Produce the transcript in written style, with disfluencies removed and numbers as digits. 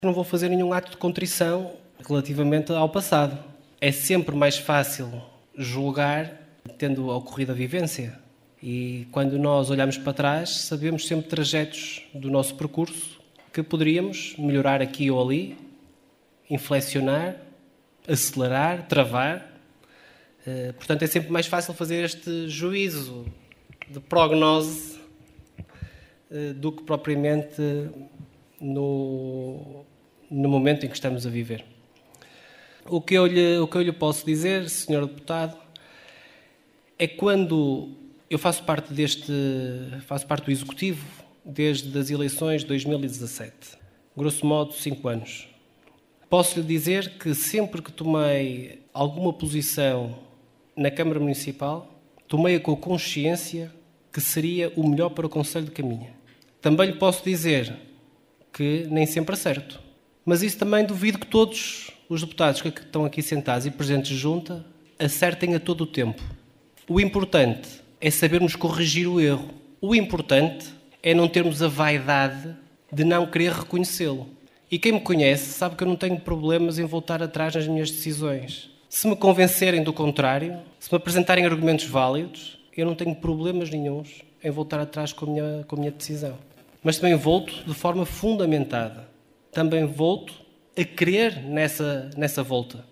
Não vou fazer nenhum ato de contrição relativamente ao passado. É sempre mais fácil julgar tendo ocorrido a vivência. E quando nós olhamos para trás, sabemos sempre trajetos do nosso percurso que poderíamos melhorar aqui ou ali, inflexionar, acelerar, travar. Portanto, é sempre mais fácil fazer este juízo de prognose do que propriamente no momento em que estamos a viver. O que eu lhe posso dizer, Sr. Deputado, é quando eu faço parte do Executivo desde as eleições de 2017, grosso modo 5 anos. Posso lhe dizer que sempre que tomei alguma posição na Câmara Municipal, tomei-a com a consciência que seria o melhor para o concelho de Caminha. Também lhe posso dizer que nem sempre acerto. Mas isso também duvido que todos os deputados que estão aqui sentados e presentes junta acertem a todo o tempo. O importante é sabermos corrigir o erro. O importante é não termos a vaidade de não querer reconhecê-lo. E quem me conhece sabe que eu não tenho problemas em voltar atrás nas minhas decisões. Se me convencerem do contrário, se me apresentarem argumentos válidos, eu não tenho problemas nenhuns em voltar atrás com a minha decisão. Mas também volto de forma fundamentada. Também volto a crer nessa volta.